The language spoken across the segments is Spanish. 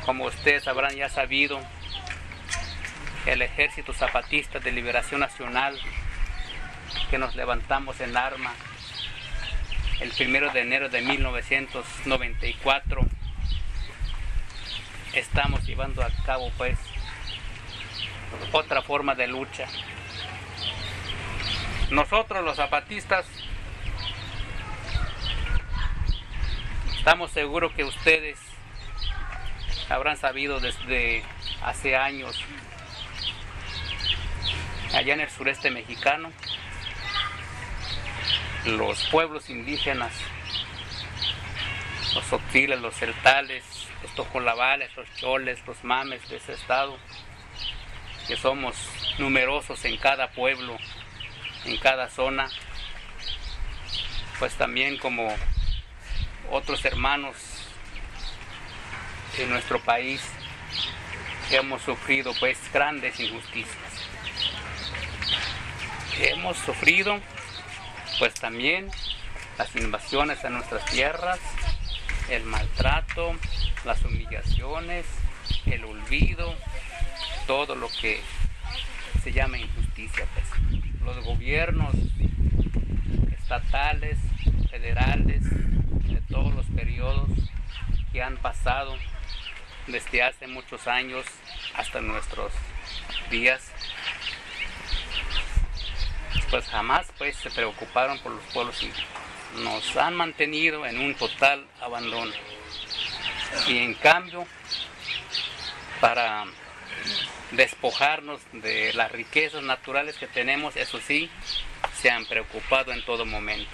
Como ustedes habrán ya sabido, el Ejército Zapatista de Liberación Nacional, que nos levantamos en arma el 1 de enero de 1994, estamos llevando a cabo pues otra forma de lucha. Nosotros los zapatistas estamos seguros que ustedes habrán sabido desde hace años, allá en el sureste mexicano, los pueblos indígenas, los tzotziltes, los celtales, los tojolabales, los choles, los mames de ese estado, que somos numerosos en cada pueblo, en cada zona, pues también como otros hermanos en nuestro país hemos sufrido pues grandes injusticias. Hemos sufrido pues también las invasiones a nuestras tierras, el maltrato, las humillaciones, el olvido, todo lo que se llama injusticia pues. Los gobiernos estatales, federales, de todos los periodos que han pasado desde hace muchos años hasta nuestros días, pues jamás pues se preocuparon por los pueblos indígenas. Nos han mantenido en un total abandono. Y en cambio, para despojarnos de las riquezas naturales que tenemos, eso sí, se han preocupado en todo momento.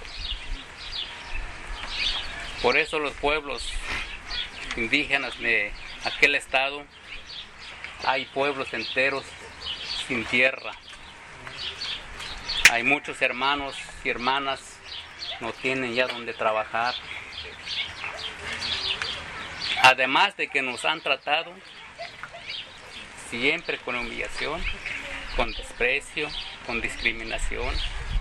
Por eso los pueblos indígenas de aquel estado, hay pueblos enteros sin tierra. Hay muchos hermanos y hermanas no tienen ya donde trabajar. Además de que nos han tratado siempre con humillación, con desprecio, con discriminación,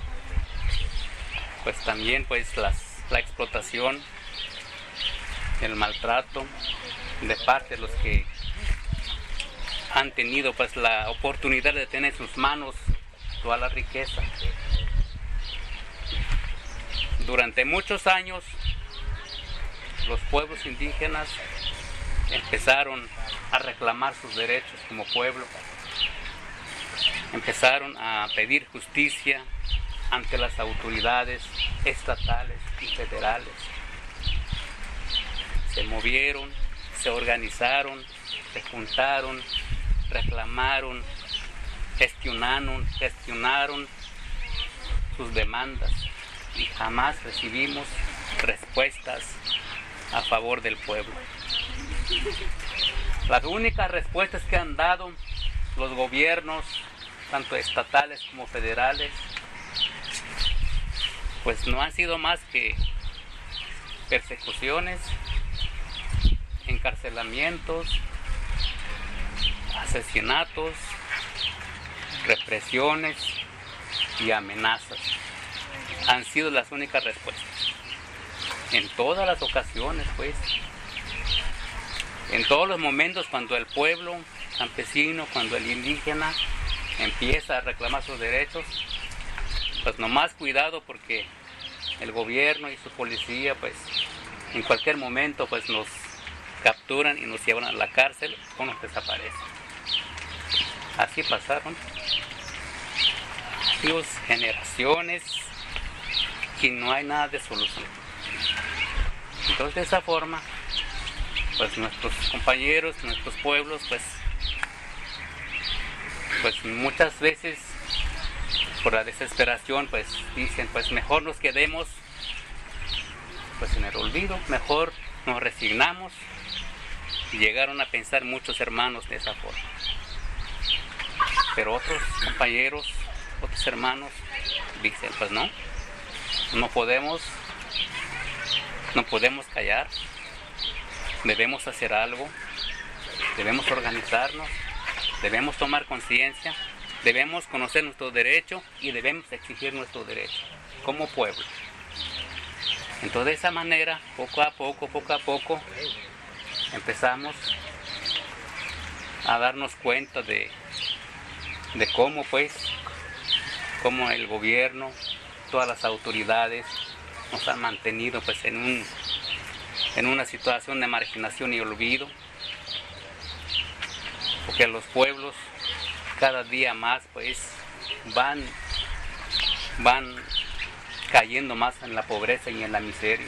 pues también pues la explotación, el maltrato de parte de los que han tenido pues la oportunidad de tener en sus manos toda la riqueza. Durante muchos años los pueblos indígenas empezaron a reclamar sus derechos como pueblo, empezaron a pedir justicia ante las autoridades estatales y federales. Se movieron, se organizaron, se juntaron, reclamaron, gestionaron sus demandas y jamás recibimos respuestas a favor del pueblo. Las únicas respuestas que han dado los gobiernos, tanto estatales como federales, pues no han sido más que persecuciones, encarcelamientos, asesinatos, represiones y amenazas. Han sido las únicas respuestas. En todas las ocasiones, pues, en todos los momentos cuando el pueblo campesino, cuando el indígena empieza a reclamar sus derechos, pues nomás cuidado porque el gobierno y su policía, pues, en cualquier momento, pues, nos capturan y nos llevan a la cárcel o nos desaparecen. Así pasaron generaciones y no hay nada de solución. Entonces, de esa forma, pues nuestros compañeros, nuestros pueblos, pues muchas veces por la desesperación, pues dicen, pues mejor nos quedemos pues en el olvido, mejor nos resignamos. Y llegaron a pensar muchos hermanos de esa forma. Pero otros compañeros, otros hermanos dicen, pues no podemos callar, debemos hacer algo, debemos organizarnos, debemos tomar conciencia, debemos conocer nuestro derecho y debemos exigir nuestro derecho como pueblo. Entonces, de esa manera, poco a poco, empezamos a darnos cuenta de cómo cómo el gobierno, todas las autoridades nos han mantenido pues en una situación de marginación y olvido, porque los pueblos cada día más pues van cayendo más en la pobreza y en la miseria.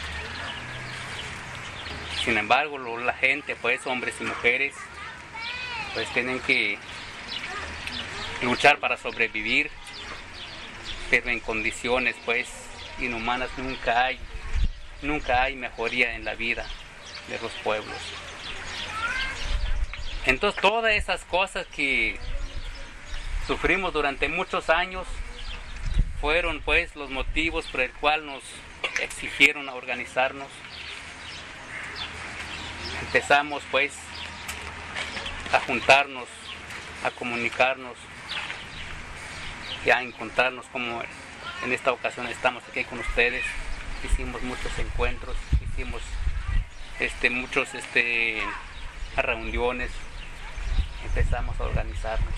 Sin embargo, la gente, pues hombres y mujeres, pues tienen que luchar para sobrevivir, pero en condiciones pues inhumanas. Nunca hay mejoría en la vida de los pueblos. Entonces todas esas cosas que sufrimos durante muchos años fueron pues los motivos por el cual nos exigieron a organizarnos. Empezamos pues a juntarnos, a comunicarnos y a encontrarnos, como en esta ocasión estamos aquí con ustedes. Hicimos muchos encuentros, hicimos muchos reuniones, empezamos a organizarnos,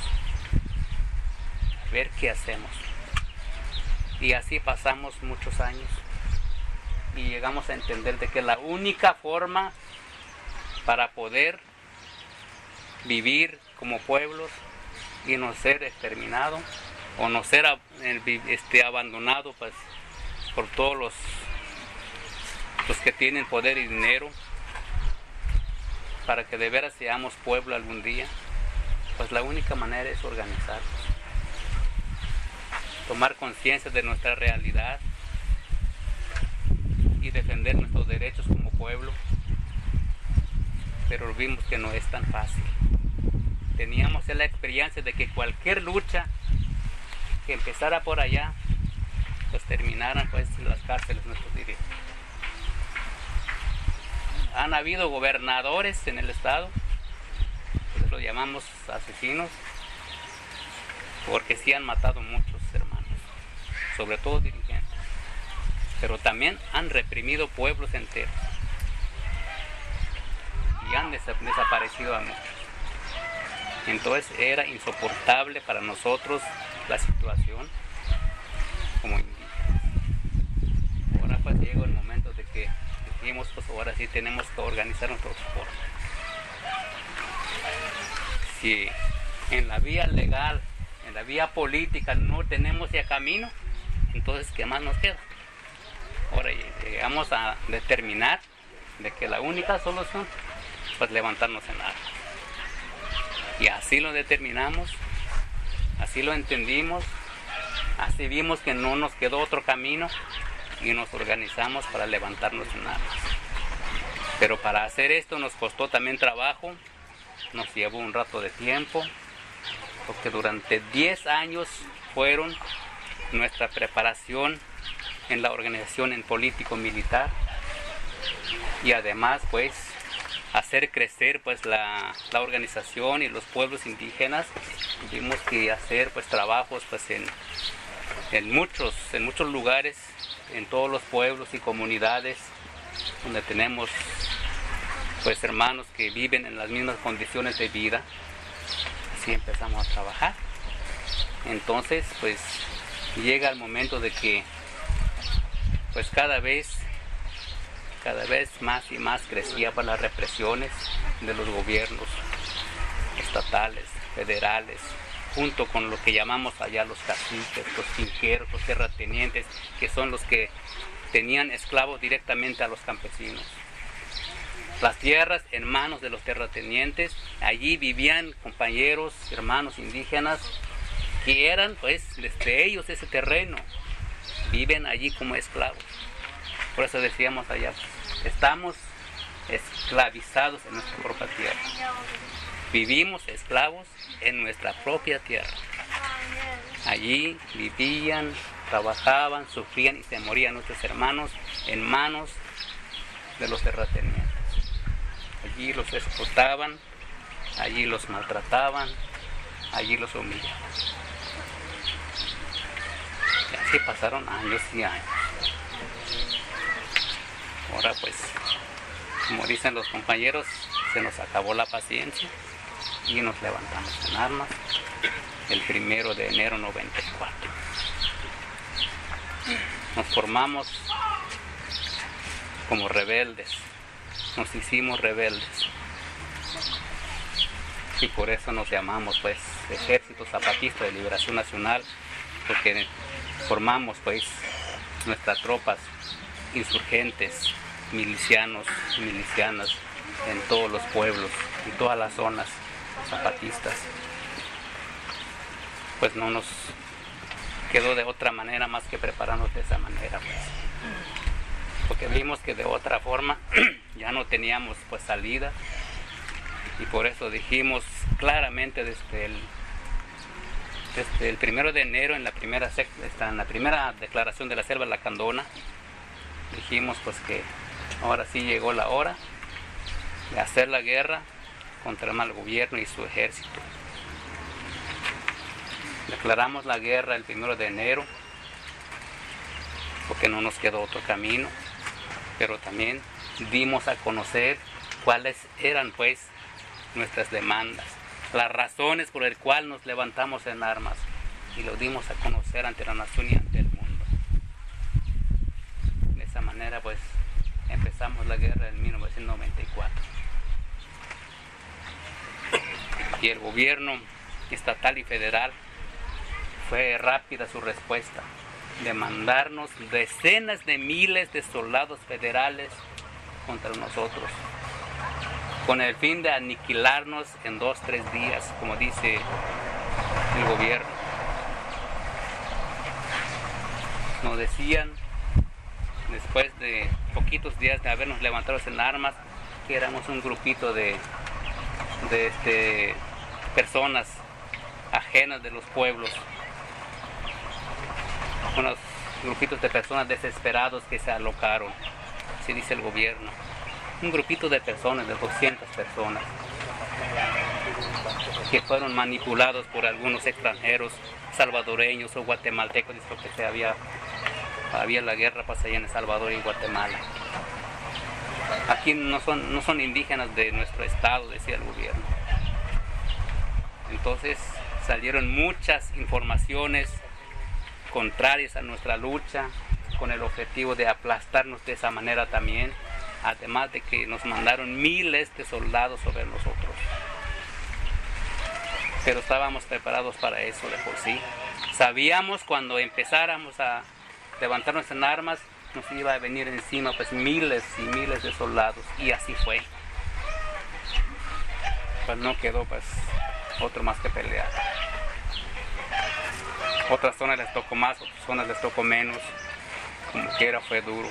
a ver qué hacemos. Y así pasamos muchos años y llegamos a entender de que la única forma para poder vivir como pueblos y no ser exterminado o no ser abandonado pues por todos los que tienen poder y dinero, para que de veras seamos pueblo algún día, pues la única manera es organizarnos, tomar conciencia de nuestra realidad y defender nuestros derechos como pueblo. Pero vimos que no es tan fácil. Teníamos la experiencia de que cualquier lucha que empezara por allá, pues terminaran pues en las cárceles nuestros dirigentes. Han habido gobernadores en el estado, pues los llamamos asesinos, porque sí han matado muchos hermanos, sobre todo dirigentes, pero también han reprimido pueblos enteros y han desaparecido a muchos. Entonces era insoportable para nosotros la situación como indígenas. Ahora pues llegó el momento de que dijimos, pues ahora sí tenemos que organizar nuestros pueblos. Si en la vía legal, en la vía política no tenemos ya camino, entonces ¿qué más nos queda? Ahora llegamos a determinar de que la única solución pues levantarnos en armas. Y así lo determinamos, así lo entendimos, así vimos que no nos quedó otro camino y nos organizamos para levantarnos en armas. Pero para hacer esto nos costó también trabajo, nos llevó un rato de tiempo, porque durante 10 años fueron nuestra preparación en la organización en político-militar y además pues hacer crecer pues la organización y los pueblos indígenas. Tuvimos que hacer pues trabajos pues en muchos lugares, en todos los pueblos y comunidades donde tenemos pues hermanos que viven en las mismas condiciones de vida. Así empezamos a trabajar. Entonces pues llega el momento de que pues cada vez más y más crecía por las represiones de los gobiernos estatales, federales, junto con lo que llamamos allá los caciques, los finqueros, los terratenientes, que son los que tenían esclavos directamente a los campesinos. Las tierras en manos de los terratenientes, allí vivían compañeros, hermanos indígenas, que eran pues desde ellos ese terreno, viven allí como esclavos. Por eso decíamos allá, estamos esclavizados en nuestra propia tierra. Vivimos esclavos en nuestra propia tierra. Allí vivían, trabajaban, sufrían y se morían nuestros hermanos en manos de los terratenientes. Allí los explotaban, allí los maltrataban, allí los humillaban. Y así pasaron años y años. Ahora pues, como dicen los compañeros, se nos acabó la paciencia y nos levantamos en armas el 1 de enero 94. Nos formamos como rebeldes, nos hicimos rebeldes y por eso nos llamamos pues Ejército Zapatista de Liberación Nacional, porque formamos pues nuestras tropas insurgentes, milicianos y milicianas en todos los pueblos, en todas las zonas zapatistas. Pues no nos quedó de otra manera más que prepararnos de esa manera, pues. Porque vimos que de otra forma ya no teníamos pues salida, y por eso dijimos claramente desde el 1 de enero en la primera declaración de la Selva Lacandona, dijimos pues que ahora sí llegó la hora de hacer la guerra contra el mal gobierno y su ejército. Declaramos la guerra el 1 de enero porque no nos quedó otro camino, pero también dimos a conocer cuáles eran pues nuestras demandas, las razones por las cuales nos levantamos en armas, y lo dimos a conocer ante la nación y ante el mundo. De esa manera pues empezamos la guerra en 1994. Y el gobierno estatal y federal fue rápida su respuesta de mandarnos decenas de miles de soldados federales contra nosotros, con el fin de aniquilarnos en 2-3 días, como dice el gobierno. Nos decían, después de poquitos días de habernos levantado en armas, que éramos un grupito de personas ajenas de los pueblos, unos grupitos de personas desesperados que se alocaron, así dice el gobierno. Un grupito de personas, de 200 personas, que fueron manipulados por algunos extranjeros, salvadoreños o guatemaltecos, dice que había la guerra pues allá en El Salvador y Guatemala. Aquí no son indígenas de nuestro estado, decía el gobierno. Entonces salieron muchas informaciones contrarias a nuestra lucha, con el objetivo de aplastarnos de esa manera también, además de que nos mandaron miles de soldados sobre nosotros. Pero estábamos preparados para eso de por sí. Sabíamos cuando empezáramos a levantarnos en armas, nos iba a venir encima pues miles y miles de soldados, y así fue. Pues no quedó pues otro más que pelear. Otras zonas les tocó más, otras zonas les tocó menos, como quiera fue duro.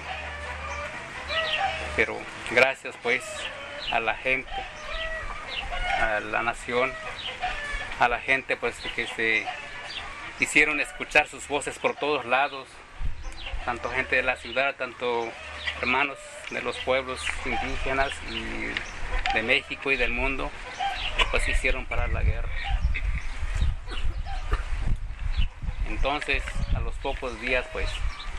Pero gracias pues a la gente, a la nación, a la gente pues que se hicieron escuchar sus voces por todos lados, tanto gente de la ciudad, tanto hermanos de los pueblos indígenas y de México y del mundo, pues hicieron parar la guerra. Entonces, a los pocos días pues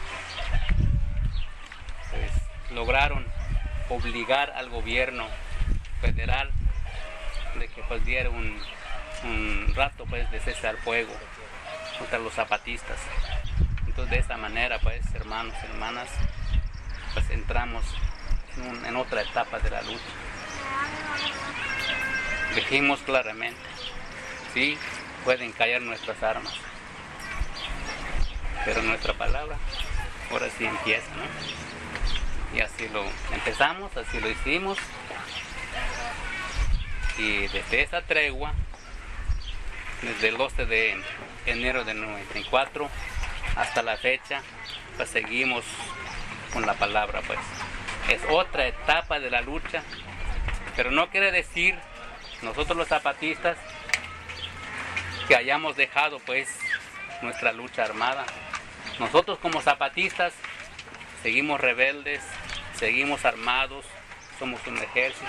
lograron obligar al gobierno federal de que pues diera un rato pues de cese al fuego contra los zapatistas. Entonces de esa manera pues, hermanos y hermanas, pues entramos en otra etapa de la lucha. Dijimos claramente, sí, pueden callar nuestras armas, pero nuestra palabra ahora sí empieza, ¿no? Y así lo empezamos, así lo hicimos, y desde esa tregua, desde el 12 de enero de 94 hasta la fecha, pues seguimos con la palabra, pues es otra etapa de la lucha, pero no quiere decir nosotros los zapatistas que hayamos dejado pues nuestra lucha armada. Nosotros como zapatistas seguimos rebeldes, seguimos armados, somos un ejército.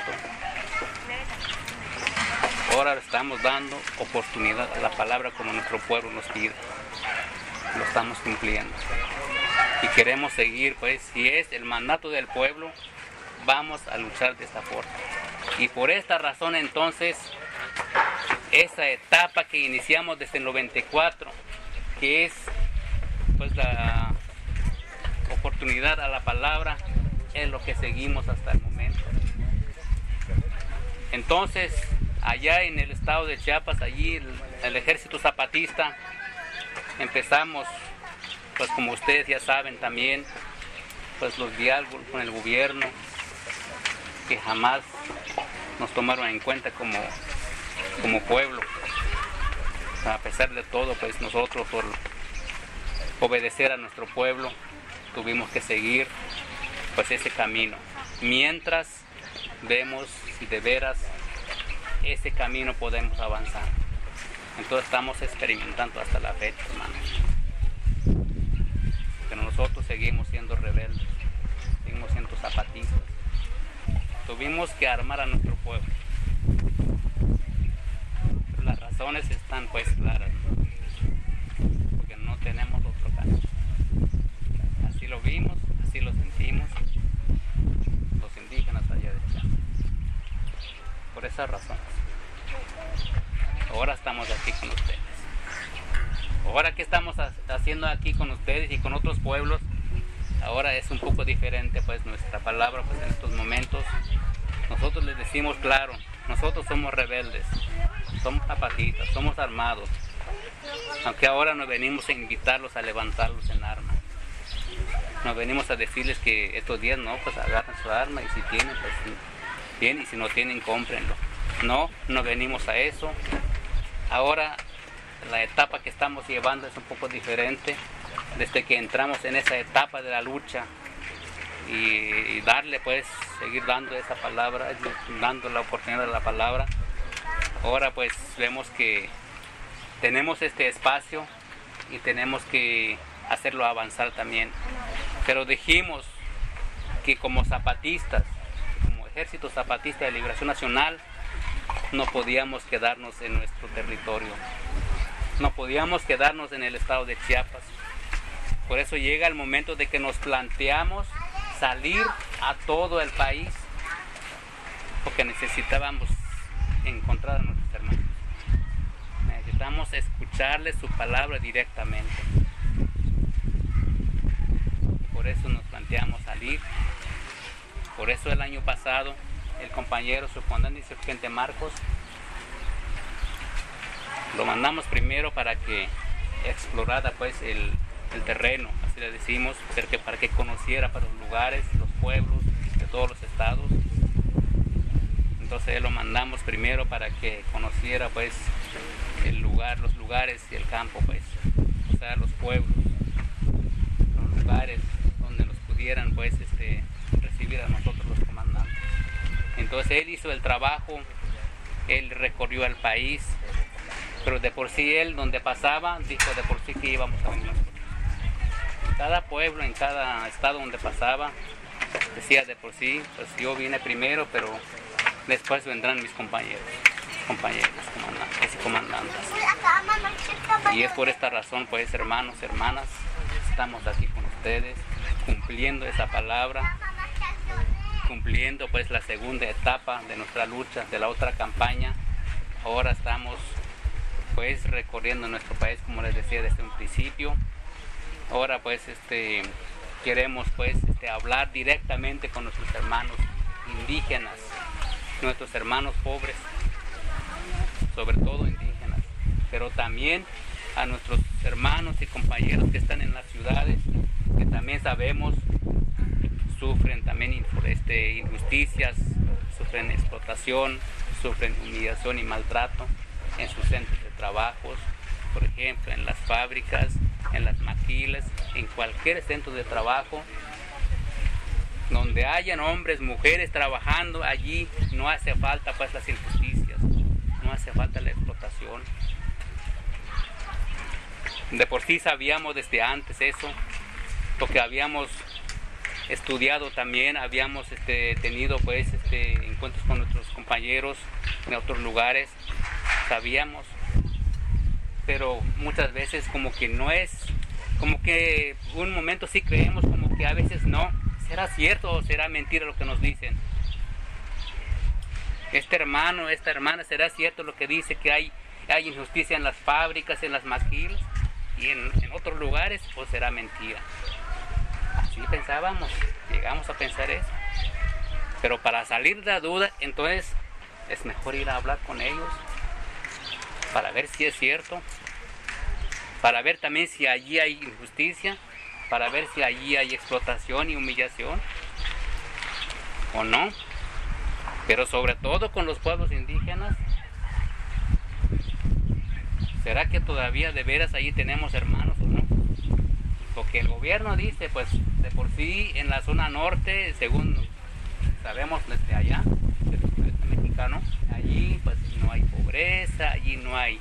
Ahora estamos dando oportunidad a la palabra como nuestro pueblo nos pide. Lo estamos cumpliendo. Y queremos seguir, pues, si es el mandato del pueblo, vamos a luchar de esta forma. Y por esta razón entonces esa etapa que iniciamos desde el 94, que es pues la oportunidad a la palabra, es lo que seguimos hasta el momento. Entonces, allá en el estado de Chiapas, allí el ejército zapatista, empezamos, pues como ustedes ya saben también, pues los diálogos con el gobierno, que jamás nos tomaron en cuenta como pueblo. A pesar de todo, pues nosotros por obedecer a nuestro pueblo tuvimos que seguir pues ese camino, mientras vemos si de veras ese camino podemos avanzar. Entonces estamos experimentando hasta la fecha, hermanos, pero nosotros seguimos siendo rebeldes, seguimos siendo zapatistas. Tuvimos que armar a nuestro pueblo, pero las razones están pues claras, porque no tenemos otro camino. Así lo vimos, así lo sentimos los indígenas allá de Chiapas. Por esas razones ahora estamos aquí con ustedes. Ahora que estamos haciendo aquí con ustedes y con otros pueblos, ahora es un poco diferente pues nuestra palabra, pues en estos momentos nosotros les decimos claro, nosotros somos rebeldes, somos zapatistas, somos armados, aunque ahora nos venimos a invitarlos a levantarlos en armas. Nos venimos a decirles que estos días no, pues agarren su arma, y si tienen, pues bien, y si no tienen, cómprenlo. No venimos a eso. Ahora la etapa que estamos llevando es un poco diferente. Desde que entramos en esa etapa de la lucha y darle pues, seguir dando esa palabra, dando la oportunidad de la palabra, ahora pues vemos que tenemos este espacio y tenemos que hacerlo avanzar también. Pero dijimos que como zapatistas, como Ejército Zapatista de Liberación Nacional, no podíamos quedarnos en nuestro territorio, no podíamos quedarnos en el estado de Chiapas. Por eso llega el momento de que nos planteamos salir a todo el país, porque necesitábamos encontrar a nuestros hermanos, necesitamos escucharles su palabra directamente. Por eso nos planteamos salir. Por eso el año pasado el compañero subcomandante y sergente Marcos lo mandamos primero para que explorara pues el terreno, así le decimos, para que conociera para los lugares, los pueblos de todos los estados. Entonces lo mandamos primero para que conociera pues el lugar, los lugares y el campo, pues, o sea, los pueblos, los lugares donde nos pudieran pues recibir a nosotros los comandantes. Entonces él hizo el trabajo, él recorrió el país, pero de por sí él donde pasaba dijo de por sí que íbamos a venir nosotros. En cada pueblo, en cada estado donde pasaba, decía de por sí, pues yo vine primero, pero después vendrán mis compañeros, comandantes y comandantes. Y es por esta razón, pues, hermanos, hermanas, estamos aquí con ustedes, cumpliendo esa palabra, cumpliendo pues la segunda etapa de nuestra lucha, de la otra campaña. Ahora estamos pues recorriendo nuestro país, como les decía desde un principio. Ahora pues queremos pues hablar directamente con nuestros hermanos indígenas, nuestros hermanos pobres, sobre todo indígenas, pero también a nuestros hermanos y compañeros que están en las ciudades, que también sabemos sufren también injusticias, sufren explotación, sufren humillación y maltrato en sus centros de trabajos, por ejemplo en las fábricas, en las maquilas, en cualquier centro de trabajo donde hayan hombres, mujeres trabajando, allí no hace falta pues las injusticias, no hace falta la explotación. De por sí sabíamos desde antes eso, porque habíamos estudiado también, habíamos tenido pues encuentros con nuestros compañeros en otros lugares, sabíamos, pero muchas veces como que no es, como que un momento sí creemos, como que a veces no. ¿Será cierto o será mentira lo que nos dicen? Este hermano, esta hermana, ¿será cierto lo que dice que hay hay injusticia en las fábricas, en las maquilas y en otros lugares, pues será mentira. Así pensábamos, llegamos a pensar eso. Pero para salir de la duda, entonces es mejor ir a hablar con ellos para ver si es cierto, para ver también si allí hay injusticia, para ver si allí hay explotación y humillación o no. Pero sobre todo con los pueblos indígenas, ¿será que todavía de veras allí tenemos hermanos o no? Porque el gobierno dice, pues de por sí en la zona norte, según sabemos desde allá, del sureste mexicano, allí pues no hay pobreza, allí no hay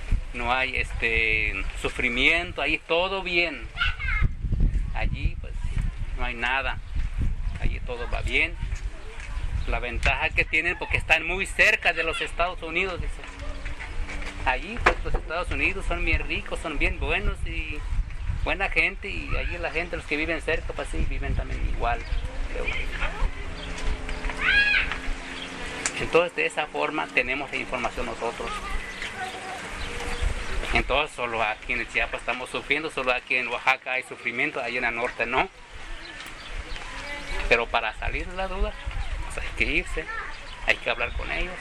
sufrimiento, allí todo bien. Allí pues no hay nada, allí todo va bien. La ventaja que tienen porque están muy cerca de los Estados Unidos, dice. Allí pues los Estados Unidos son bien ricos, son bien buenos y buena gente, y allí la gente, los que viven cerca, pues sí, viven también igual. Entonces de esa forma tenemos la información nosotros. Entonces solo aquí en Chiapas estamos sufriendo, solo aquí en Oaxaca hay sufrimiento, ahí en el norte no. Pero para salir de la duda, pues hay que irse, hay que hablar con ellos.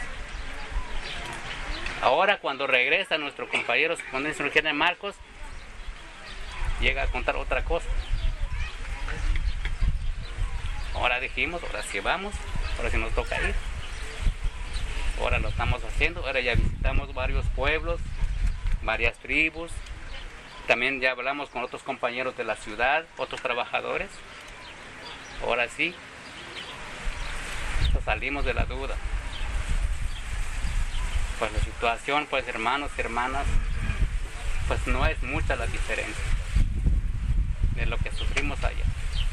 Ahora cuando regresa nuestro compañero, cuando el señor Marcos, llega a contar otra cosa. Ahora dijimos, ahora sí vamos, ahora sí nos toca ir. Ahora lo estamos haciendo, ahora ya visitamos varios pueblos, varias tribus. También ya hablamos con otros compañeros de la ciudad, otros trabajadores. Ahora sí, salimos de la duda. Pues la situación, pues hermanos y hermanas, pues no es mucha la diferencia de lo que sufrimos allá.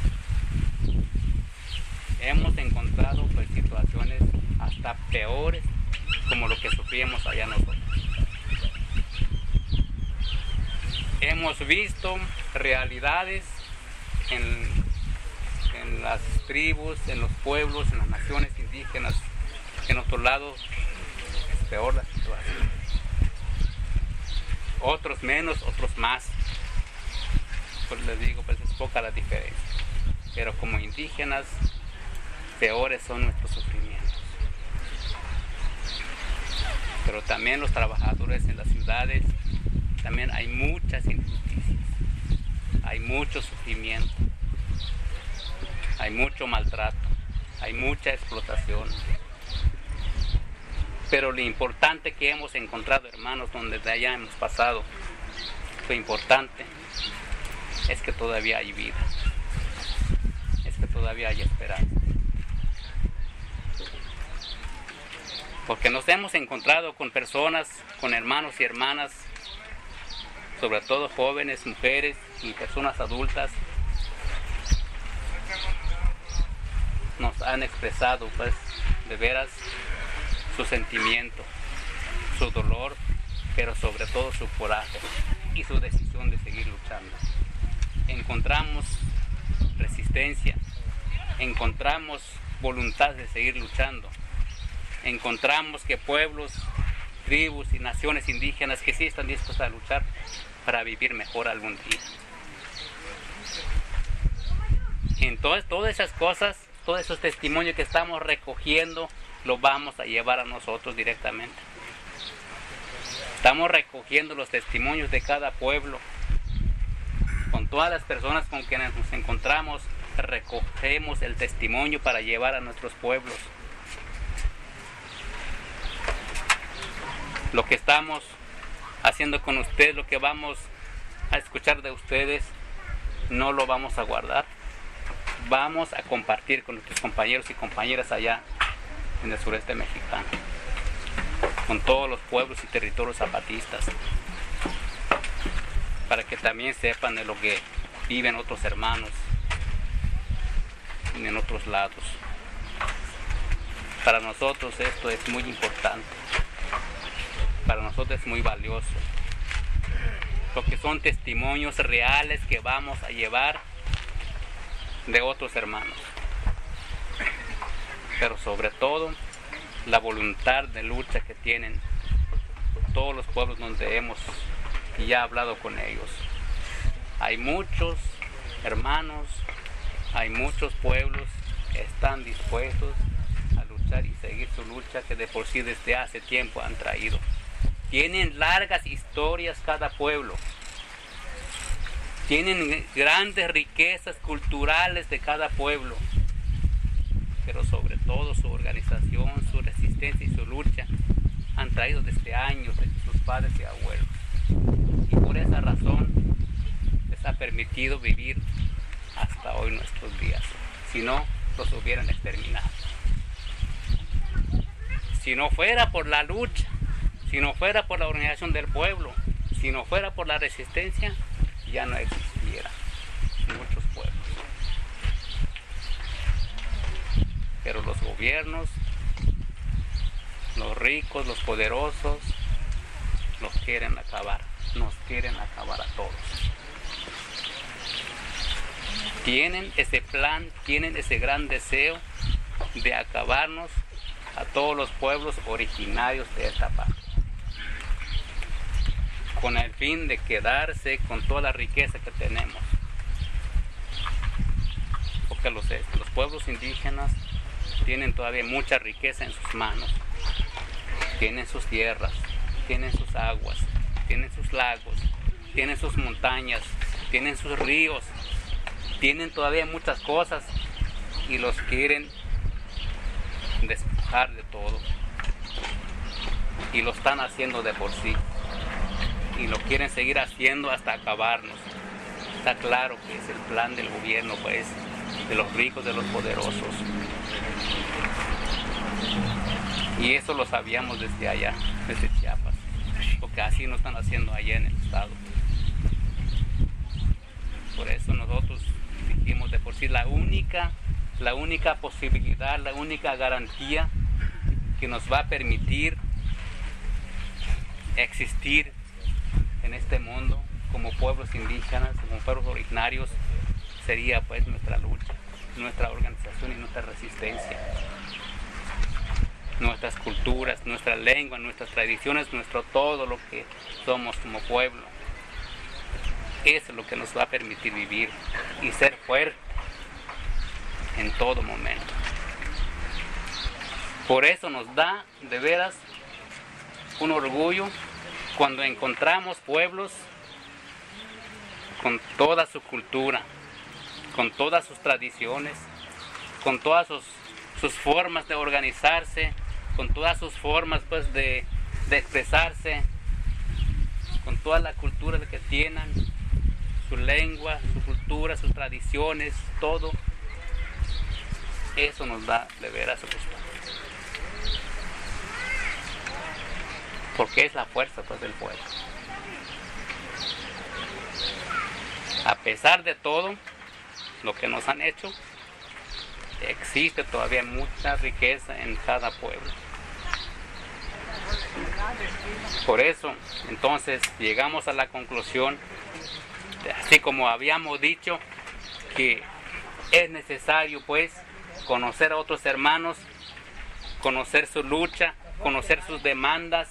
Hemos encontrado pues situaciones hasta peores como lo que sufríamos allá nosotros. Hemos visto realidades en las tribus, en los pueblos, en las naciones indígenas. En otro lado es peor la situación. Otros menos, otros más. Pues les digo, pues es poca la diferencia. Pero como indígenas, peores son nuestros sufrimientos. Pero también los trabajadores en las ciudades, también hay muchas injusticias, hay mucho sufrimiento, hay mucho maltrato, hay mucha explotación. Pero lo importante que hemos encontrado, hermanos, donde de allá hemos pasado, lo importante es que todavía hay vida, es que todavía hay esperanza. Porque nos hemos encontrado con personas, con hermanos y hermanas, sobre todo jóvenes, mujeres y personas adultas, nos han expresado pues de veras su sentimiento, su dolor, pero sobre todo su coraje y su decisión de seguir luchando. Encontramos resistencia, encontramos voluntad de seguir luchando, encontramos que pueblos, tribus y naciones indígenas que sí están dispuestas a luchar para vivir mejor algún día. Entonces todas esas cosas, todos esos testimonios que estamos recogiendo, los vamos a llevar a nosotros directamente. Estamos recogiendo los testimonios de cada pueblo. Con todas las personas con quienes nos encontramos, recogemos el testimonio para llevar a nuestros pueblos. Lo que estamos haciendo con ustedes, lo que vamos a escuchar de ustedes, no lo vamos a guardar. Vamos a compartir con nuestros compañeros y compañeras allá en el sureste mexicano, con todos los pueblos y territorios zapatistas, para que también sepan de lo que viven otros hermanos en otros lados. Para nosotros esto es muy importante, para nosotros es muy valioso, porque son testimonios reales que vamos a llevar de otros hermanos, pero sobre todo la voluntad de lucha que tienen todos los pueblos donde hemos ya hablado con ellos. Hay muchos hermanos, hay muchos pueblos que están dispuestos a luchar y seguir su lucha que de por sí desde hace tiempo han traído. Tienen largas historias cada pueblo. Tienen grandes riquezas culturales de cada pueblo. Pero sobre todo su organización, su resistencia y su lucha han traído desde años de sus padres y abuelos. Y por esa razón les ha permitido vivir hasta hoy nuestros días. Si no, los hubieran exterminado. Si no fuera por la lucha, si no fuera por la organización del pueblo, si no fuera por la resistencia, ya no existieran muchos pueblos. Pero los gobiernos, los ricos, los poderosos, nos quieren acabar a todos. Tienen ese plan, tienen ese gran deseo de acabarnos a todos los pueblos originarios de esta parte, con el fin de quedarse con toda la riqueza que tenemos. Porque los pueblos indígenas tienen todavía mucha riqueza en sus manos. Tienen sus tierras, tienen sus aguas, tienen sus lagos, tienen sus montañas, tienen sus ríos, tienen todavía muchas cosas y los quieren despojar de todo. Y lo están haciendo de por sí. Y lo quieren seguir haciendo hasta acabarnos. Está claro que es el plan del gobierno, pues, de los ricos, de los poderosos. Y eso lo sabíamos desde allá, desde Chiapas, porque así nos están haciendo allá en el estado. Por eso nosotros dijimos de por sí la única posibilidad, la única garantía que nos va a permitir existir en este mundo como pueblos indígenas, como pueblos originarios, sería pues nuestra lucha, nuestra organización y nuestra resistencia. Nuestras culturas, nuestra lengua, nuestras tradiciones, nuestro todo lo que somos como pueblo. Eso es lo que nos va a permitir vivir y ser fuertes en todo momento. Por eso nos da de veras un orgullo cuando encontramos pueblos con toda su cultura, con todas sus tradiciones, con todas sus formas de organizarse, con todas sus formas pues de expresarse, con toda la cultura que tienen, su lengua, su cultura, sus tradiciones, todo. Eso nos da de veras gusto. Porque es la fuerza pues del pueblo. A pesar de todo lo que nos han hecho, existe todavía mucha riqueza en cada pueblo. Por eso, entonces, llegamos a la conclusión, así como habíamos dicho, que es necesario, pues, conocer a otros hermanos, conocer su lucha, conocer sus demandas,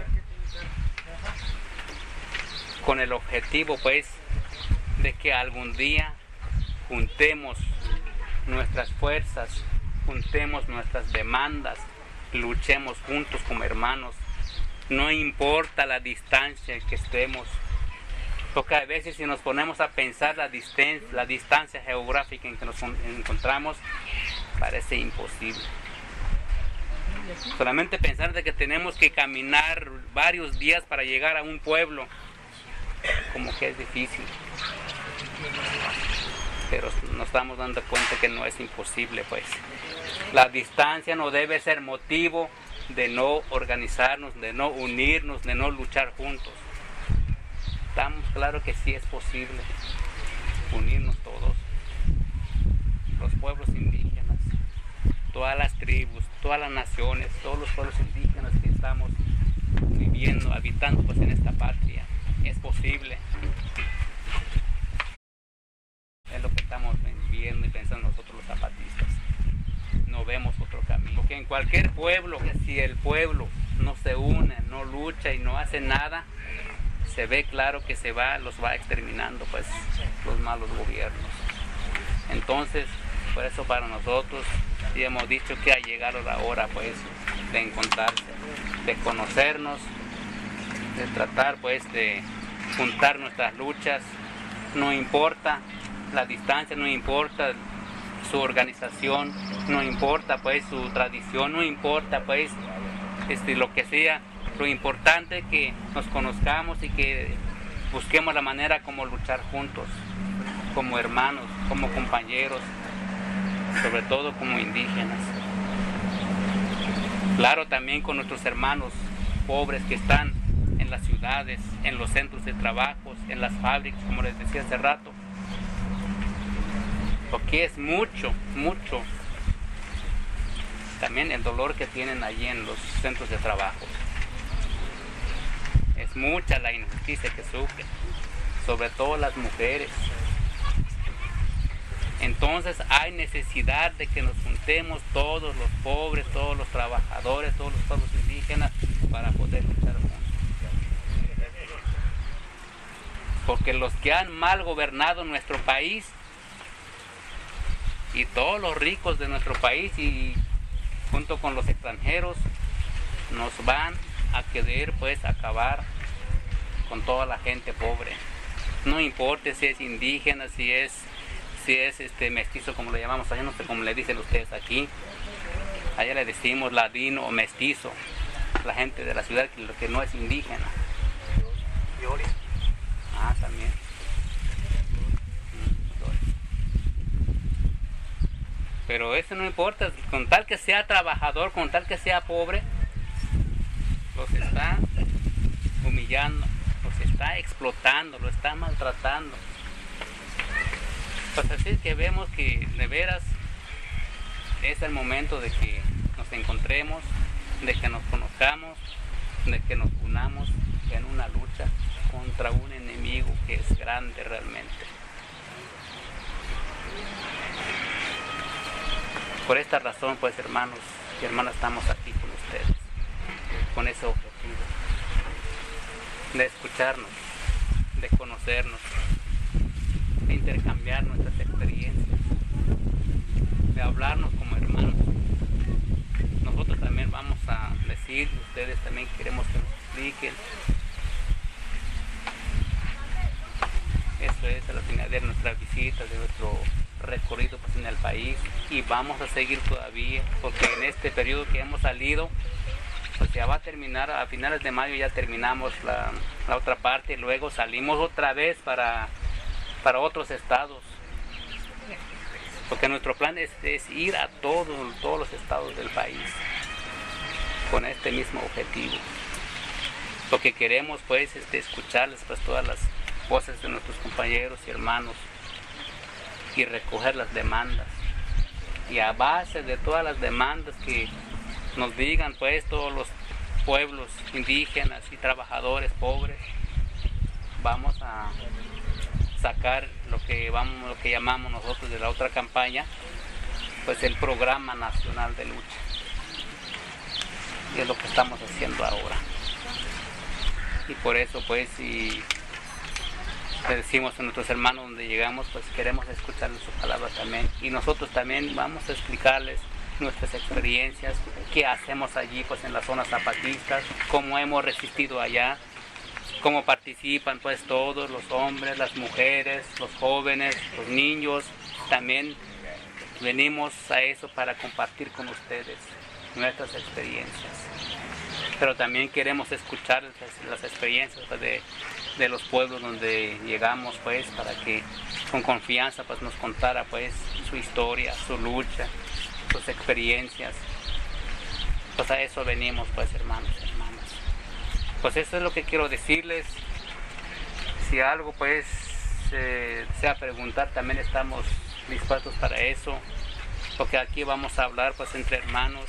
con el objetivo, pues, de que algún día juntemos nuestras fuerzas, juntemos nuestras demandas, luchemos juntos como hermanos. No importa la distancia en que estemos, porque a veces si nos ponemos a pensar la distancia geográfica en que nos encontramos, parece imposible. Solamente pensar de que tenemos que caminar varios días para llegar a un pueblo, como que es difícil. Pero nos estamos dando cuenta que no es imposible, pues. La distancia no debe ser motivo de no organizarnos, de no unirnos, de no luchar juntos. Estamos claros que sí es posible unirnos todos, los pueblos indígenas, todas las tribus, todas las naciones, todos los pueblos indígenas que estamos viviendo, habitando pues en esta patria. Es posible. Es lo que estamos viviendo y pensando nosotros los zapatistas. No vemos otro camino. Porque en cualquier pueblo, si el pueblo no se une, no lucha y no hace nada, se ve claro que los va exterminando pues los malos gobiernos. Entonces, por eso para nosotros sí hemos dicho que ha llegado la hora pues de encontrarse, de conocernos, de tratar pues de juntar nuestras luchas. No importa la distancia, no importa su organización, no importa pues su tradición, no importa pues lo que sea. Lo importante es que nos conozcamos y que busquemos la manera como luchar juntos, como hermanos, como compañeros, sobre todo como indígenas. Claro, también con nuestros hermanos pobres que están en las ciudades, en los centros de trabajo, en las fábricas, como les decía hace rato. Porque es mucho también el dolor que tienen allí en los centros de trabajo. Es mucha la injusticia que sufren, sobre todo las mujeres. Entonces hay necesidad de que nos juntemos todos los pobres, todos los trabajadores, todos los pueblos indígenas para poder luchar juntos. Porque los que han mal gobernado nuestro país y todos los ricos de nuestro país y junto con los extranjeros nos van a querer pues acabar con toda la gente pobre. No importa si es indígena, si es mestizo, como le llamamos allá, no sé cómo le dicen ustedes aquí. Allá le decimos ladino o mestizo, la gente de la ciudad que no es indígena. También. Pero eso no importa, con tal que sea trabajador, con tal que sea pobre, los está humillando, los está explotando, los está maltratando. Pues así es que vemos que de veras es el momento de que nos encontremos, de que nos conozcamos, de que nos unamos en una lucha contra un enemigo que es grande realmente. Por esta razón, pues hermanos y hermanas, estamos aquí con ustedes, con ese objetivo de escucharnos, de conocernos, de intercambiar nuestras experiencias, de hablarnos como hermanos. Nosotros también vamos a decir, ustedes también queremos que nos expliquen. Eso es la finalidad de nuestra visita, de nuestro recorrido pues, en el país, y vamos a seguir todavía, porque en este periodo que hemos salido, pues ya va a terminar, a finales de mayo ya terminamos la otra parte, y luego salimos otra vez para otros estados, porque nuestro plan es ir a todos los estados del país con este mismo objetivo. Lo que queremos pues es escucharles pues todas las voces de nuestros compañeros y hermanos y recoger las demandas, y a base de todas las demandas que nos digan pues todos los pueblos indígenas y trabajadores pobres, vamos a sacar lo que llamamos nosotros de la otra campaña pues el Programa Nacional de Lucha, y es lo que estamos haciendo ahora. Y por eso pues si le decimos a nuestros hermanos donde llegamos, pues queremos escucharles su palabra también, y nosotros también vamos a explicarles nuestras experiencias, qué hacemos allí pues en las zonas zapatistas, cómo hemos resistido allá, cómo participan pues todos los hombres, las mujeres, los jóvenes, los niños. También venimos a eso para compartir con ustedes nuestras experiencias, pero también queremos escuchar las experiencias pues, de los pueblos donde llegamos pues, para que con confianza pues nos contara pues su historia, su lucha, sus experiencias. Pues a eso venimos pues, hermanos y hermanas. Pues eso es lo que quiero decirles. Si algo pues sea preguntar, también estamos dispuestos para eso, porque aquí vamos a hablar pues entre hermanos.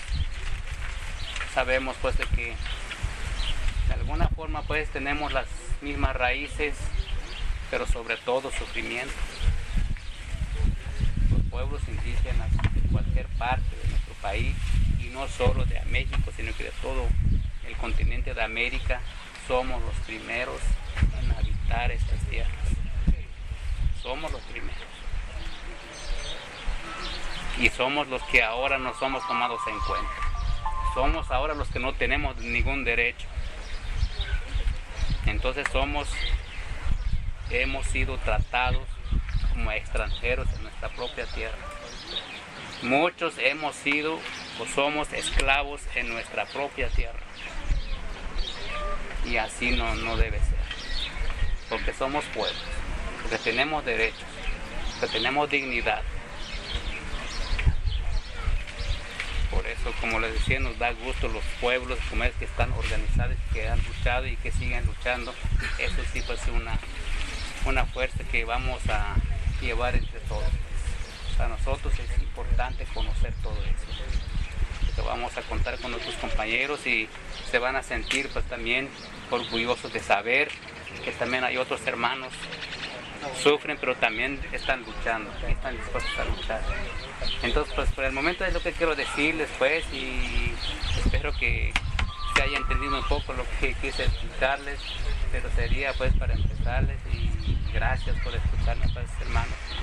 Sabemos pues de que de alguna forma pues tenemos las mismas raíces, pero sobre todo sufrimiento. Los pueblos indígenas de cualquier parte de nuestro país, y no solo de México, sino que de todo el continente de América, somos los primeros en habitar estas tierras. Somos los primeros. Y somos los que ahora no somos tomados en cuenta. Somos ahora los que no tenemos ningún derecho. Entonces hemos sido tratados como extranjeros en nuestra propia tierra. Muchos hemos sido o somos esclavos en nuestra propia tierra. Y así no debe ser. Porque somos pueblos, porque tenemos derechos, porque tenemos dignidad. Por eso, como les decía, nos da gusto los pueblos como es que están organizados, que han luchado y que siguen luchando. Eso sí pues una fuerza que vamos a llevar entre todos. Para nosotros es importante conocer todo eso. Porque vamos a contar con nuestros compañeros y se van a sentir pues también orgullosos de saber que también hay otros hermanos sufren, pero también están luchando, están dispuestos a luchar. Entonces, pues por el momento es lo que quiero decirles, pues, y espero que se haya entendido un poco lo que quise explicarles, pero sería pues para empezarles y gracias por escucharme, pues, hermanos.